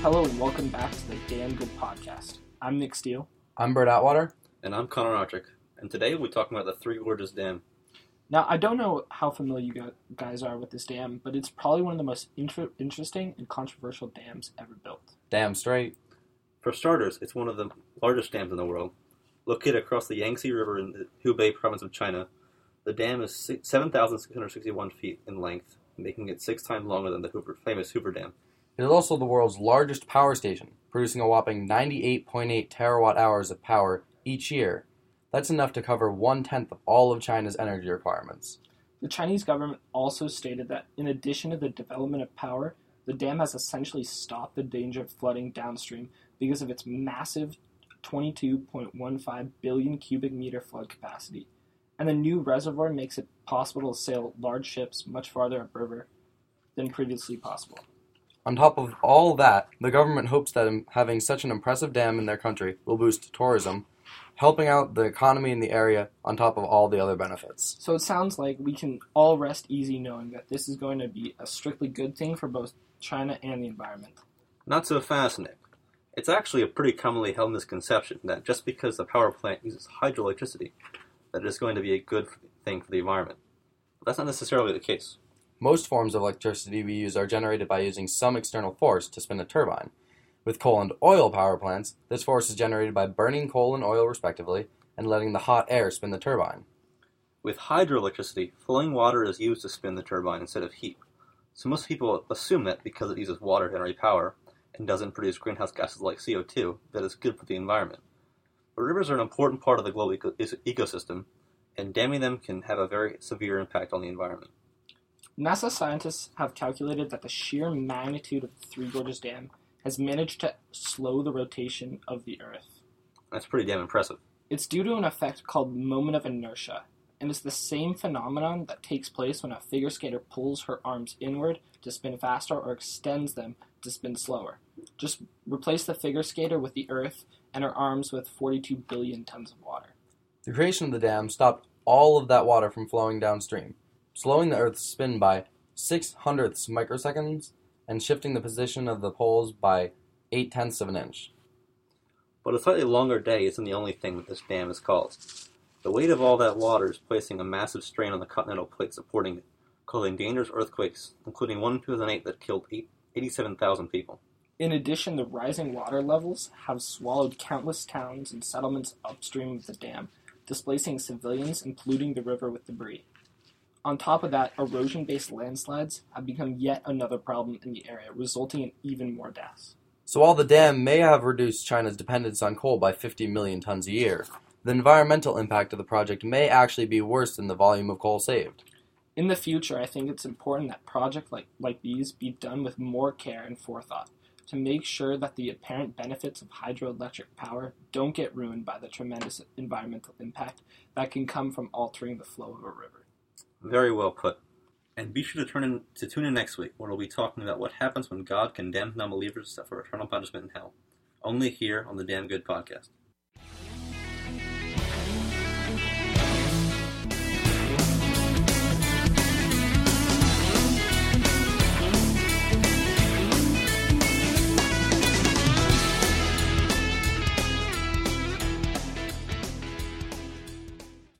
Hello and welcome back to the Damn Good Podcast. I'm Nick Steele. I'm Bert Atwater. And I'm Connor Archick. And today we're talking about the Three Gorges Dam. Now, I don't know how familiar you guys are with this dam, but it's probably one of the most interesting and controversial dams ever built. Damn straight. For starters, it's one of the largest dams in the world. Located across the Yangtze River in the Hubei province of China, the dam is 7,661 feet in length, making it 6 times longer than the famous Hoover Dam. It is also the world's largest power station, producing a whopping 98.8 terawatt hours of power each year. That's enough to cover 1/10 of all of China's energy requirements. The Chinese government also stated that in addition to the development of power, the dam has essentially stopped the danger of flooding downstream because of its massive 22.15 billion cubic meter flood capacity. And the new reservoir makes it possible to sail large ships much farther upriver than previously possible. On top of all that, the government hopes that having such an impressive dam in their country will boost tourism, helping out the economy in the area on top of all the other benefits. So it sounds like we can all rest easy knowing that this is going to be a strictly good thing for both China and the environment. Not so fast, Nick. It's actually a pretty commonly held misconception that just because the power plant uses hydroelectricity, that it is going to be a good thing for the environment. But that's not necessarily the case. Most forms of electricity we use are generated by using some external force to spin a turbine. With coal and oil power plants, this force is generated by burning coal and oil respectively, and letting the hot air spin the turbine. With hydroelectricity, flowing water is used to spin the turbine instead of heat. So most people assume that because it uses water to generate power, and doesn't produce greenhouse gases like CO2, that it's good for the environment. But rivers are an important part of the global ecosystem, and damming them can have a very severe impact on the environment. NASA scientists have calculated that the sheer magnitude of the Three Gorges Dam has managed to slow the rotation of the Earth. That's pretty damn impressive. It's due to an effect called moment of inertia, and it's the same phenomenon that takes place when a figure skater pulls her arms inward to spin faster or extends them to spin slower. Just replace the figure skater with the Earth and her arms with 42 billion tons of water. The creation of the dam stopped all of that water from flowing downstream, slowing the Earth's spin by 0.06 microseconds and shifting the position of the poles by 0.8 of an inch. But a slightly longer day isn't the only thing that this dam has caused. The weight of all that water is placing a massive strain on the continental plate supporting it, causing dangerous earthquakes, including one in 2008 that killed 87,000 people. In addition, the rising water levels have swallowed countless towns and settlements upstream of the dam, displacing civilians and polluting the river with debris. On top of that, erosion-based landslides have become yet another problem in the area, resulting in even more deaths. So while the dam may have reduced China's dependence on coal by 50 million tons a year, the environmental impact of the project may actually be worse than the volume of coal saved. In the future, I think it's important that projects like these be done with more care and forethought to make sure that the apparent benefits of hydroelectric power don't get ruined by the tremendous environmental impact that can come from altering the flow of a river. Very well put. And be sure to tune in next week, where we'll be talking about what happens when God condemns non-believers for eternal punishment in hell. Only here on the Damn Good Podcast.